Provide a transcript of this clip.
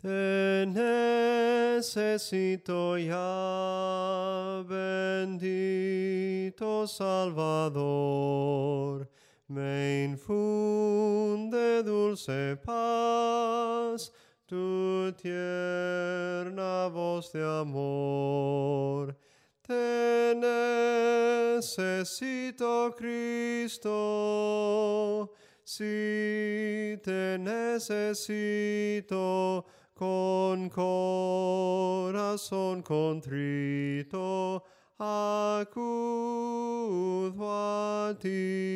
Te necesito ya, bendito Salvador. Me infunde dulce paz tu tierna voz de amor. Te necesito, Cristo, si te necesito, con corazón contrito, acudo a ti.